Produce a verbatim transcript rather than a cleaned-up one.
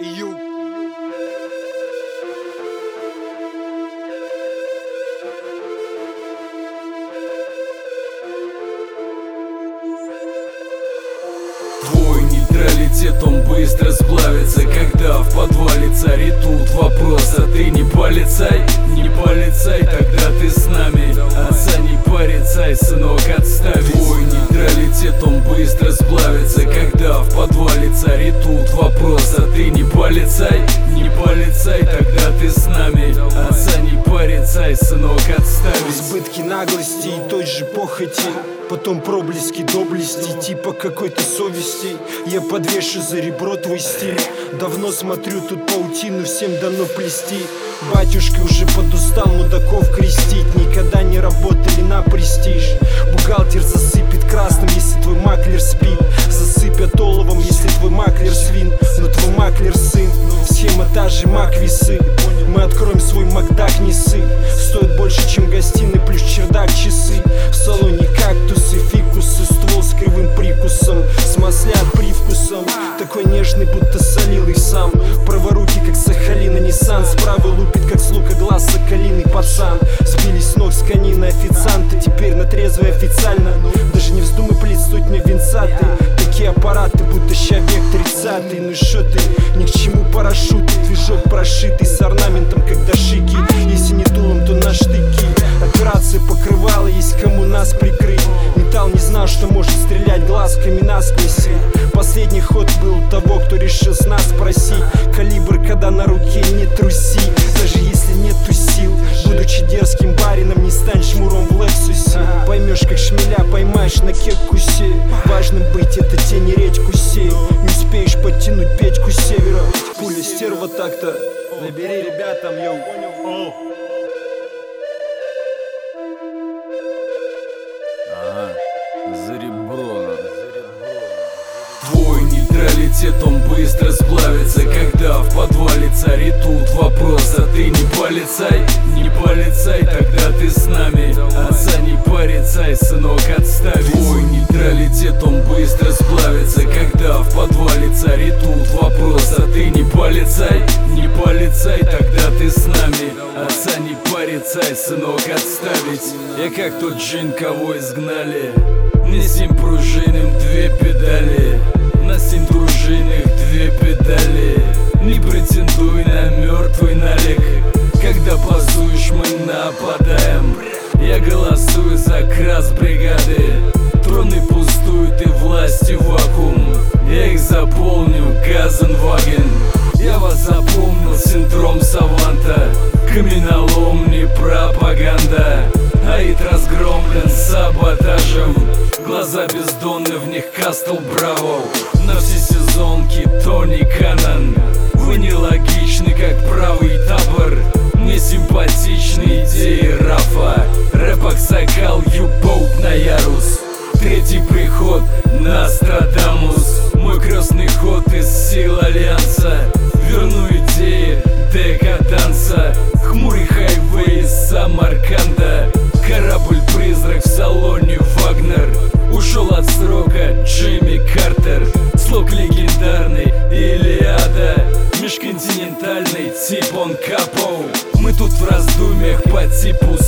Ю. Твой нейтралитет, он быстро сплавится, когда в подвале царит тут вопрос: а ты не полицай, не полицай, тогда ты с нами. Отца не порицай, сынок, отставить. Твой нейтралитет, он быстро сплавится, когда в подвале царит тут вопрос: а ты не полицай, не полицай, тогда ты с нами. Отца не порицай, сынок, отставить. Избытки наглости и той же похоти, потом проблески доблести, типа какой-то совести. Я подвешу за ребро твой стиль. Давно смотрю тут паутину, всем дано плести. Батюшка уже подустал мудаков крестить. Никогда не работали на престиж. Бухгалтер засыпет красным, если твой маклер спит. Засыпят оловом, если твой маклер свин. Но твой маклер сын. Схема та же, мак весы. Мы откроем свой Макдак, не сы. Стоит больше, чем гостиный, плюс чердак, часы. В салоне кактусы, фикусы, ствол с кривым прикусом, с маслят привкусом. Такой нежный, будто солил их сам. Праворуки, как Сахалина, Ниссан. Справа лупит, как с лука глаз соколиный пацан. Сбились с ног с конины официанты, теперь на трезвый официально. Даже не вздумай плеснуть мне винца ты. Такие аппараты, будто ща век тридцатый. Ну и шо ты, ни к чему парашюты. Движок прошитый с орнаментом, как дашики. Если не дулом, то на штыки. Операция покрывала, есть кому нас прикрыть. Металл не знал, что может стрелять глазками насквозь. Последний ход был у того, кто решил с нас спросить. Калибр, когда на руке, не труси. Даже если нету сил, будучи дерзким барином, не стань шмуром в Лексусе. Поймешь, как шмеля поймаешь на кепку сей. Важно быть, это тени речку сей. Не успеешь подтянуть Петьку с севера. Пуля стерва так-то. Набери ребятам, йоу. Ага, за ребро. Твой нейтралитет, он быстро сплавится, когда в подвале царит тут вопрос: а ты не полицай, не полицай, тогда ты с нами. Отца не порицай, сынок, отставить. Твой нейтралитет, он быстро сплавится, когда в подвале царит тут вопрос: а ты не полицай, не полицай, тогда ты с нами. Отца не порицай, сынок, отставить. Я как тот джин, кого изгнали. Не семь пружинным, две педали. На семь дружинных две педали. Не претендуй на мертвый налик. Когда позуешь, мы нападаем. Я голосую за крас бригады. Троны пустуют и власти вакуум. Я их заполню, Газенваген. Я вас запомнил, синдром Саванта. Каменолом, не пропаганда. Аид разгромлен саботажем. Глаза бездонны, в них Кастл Браво. На все сезонки Тони Канан. Вы нелогичны, как правый табор. Мне симпатичны идеи Рафа. Рэп Аксакал, юбоут на ярус. Третий приход, Нострадамус. Мой крестный ход из сил Альянса. Верну идеи декаданса. Хмурый хайвей из Самарканда. Корабль-призрак в салоне Вагнер. Ушел от срока Джимми Картер. Слог легендарный Илиада. Межконтинентальный тип он капоу. Мы тут в раздумьях по типу